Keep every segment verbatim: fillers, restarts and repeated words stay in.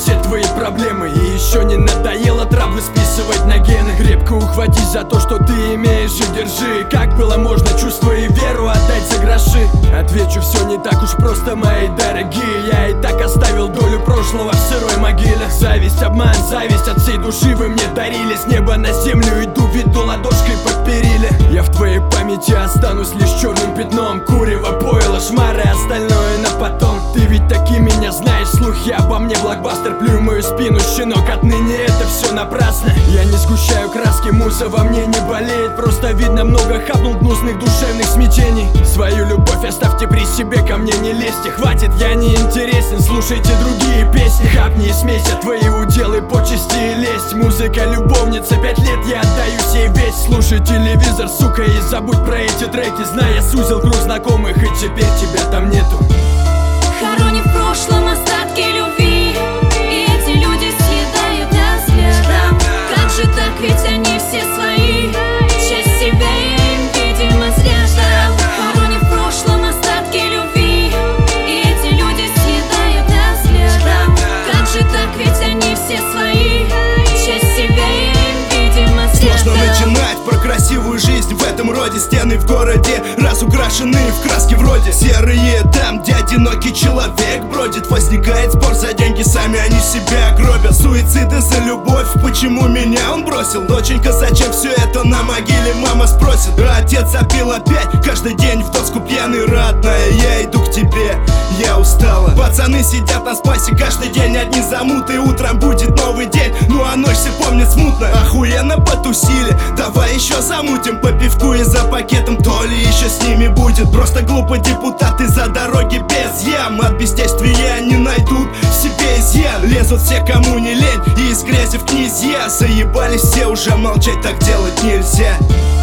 все твои проблемы. И еще не надоело травмы списывать на гены. Крепко ухватись за то, что ты имеешь, и держи. Как было можно чувство и веру отдать за гроши? Отвечу, все не так уж просто, мои дорогие. Я и так оставил долю прошлого в сырой могиле. Зависть, обман, зависть от всей души вы мне дарили. С неба на землю иду, веду ладошкой под перили. Я в твоей памяти останусь лишь черным пятном. Курево, пойло, шмары, остальное на потом. Ты ведь таки меня знаешь, слухи обо мне блокбастер. Плюй в мою спину, щенок, отныне это все напрасно. Я не сгущаю краски, муса во мне не болеет. Просто видно, много хапнул гнусных душевных смятений. Свою любовь оставьте при себе, ко мне не лезьте. Хватит, я не интересен, слушайте другие песни. Хапни и смейся, твои уделы, почести и лесть. Музыка, любовница, пять лет я отдаю ей весь. Слушай телевизор, сука, и забудь про эти треки. Зная, сузил круг знакомых, и теперь тебя там нету. Хороним в прошлом остатки любви, и эти люди съедают нас взглядом. Как же так, ведь они все свои, часть себя я им, видимо, зря ждал. Хороним в прошлом остатки любви, и эти люди съедают нас взглядом. Как же так, ведь они все свои, часть себя я им, видимо, зря ждал. Сложно начинать про красивую жизнь в этом роде. Стены в городе разукрашенные в краски вроде серые, там, где одинокий человек бродит. Возникает спор за деньги, сами они себя гробят. Суициды за любовь, почему меня он бросил? Доченька, зачем все это на могиле, мама спросит. А отец запил опять, каждый день в доску пьяный. Родная, я иду к тебе, я устала. Пацаны сидят на спасе, каждый день одни замуты. Утром будет новый день, ну а ночь все помнит смутно. Охуенно потусили, давай еще замутим по пивку и за пакетом. То ли еще с ними будет. Просто глупо депутаты за дороги без ям. От бесчестия не найдут в себе изъян. Лезут все, кому не лень, и из грязи в князья. Заебались все уже, молчать так делать нельзя.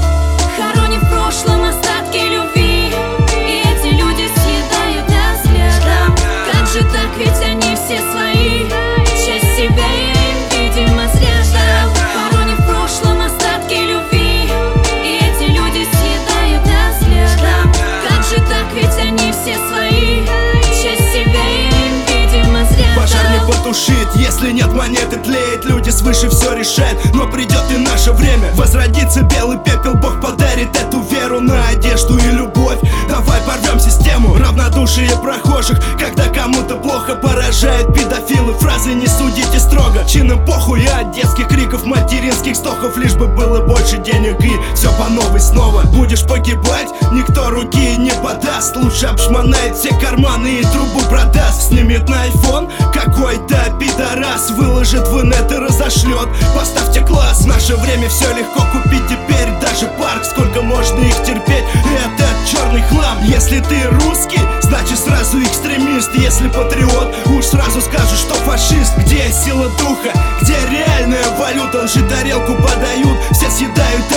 Хороним в прошлом остатки любви, и эти люди съедают нас взглядом. Как же так, ведь они все свои, часть себя я им, видимо, зря ждал. Хороним в прошлом остатки любви, и эти люди съедают нас взглядом. Как же так, ведь они все свои, часть себя я им, видимо, зря ждал. Пожар не потушит, если нет монеты, тлеет. Люди свыше все решают, но придет и наше время. Возродится белый пепел, Бог подарит эту веру на одежду и любовь. Давай порвем систему. Равнодушие прохожих, когда кому-то плохо, поражают педофилы. Фразы не судите строго, чином похуй, от детских криков, материнских стохов. Лишь бы было больше денег и все по новой снова. Будешь погибать, никто руки не подаст. Лучше обшмонает все карманы и трубу продаст. Снимет на айфон какой-то пидорас, выложит в инет и разошлет. Поставьте класс, в наше время все легко купить теперь. Даже парк, сколько можно их терпеть, этот черный хлам. Если ты русский, значит сразу экстремист. Если патриот, уж сразу скажешь, что фашист. Где сила духа, где реальная валюта? Лжи тарелку подают, все съедают